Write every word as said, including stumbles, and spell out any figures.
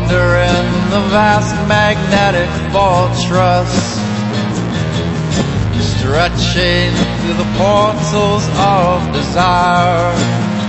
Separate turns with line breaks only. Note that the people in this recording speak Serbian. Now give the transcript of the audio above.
wander in the vast magnetic fortress, stretching through the portals of desire.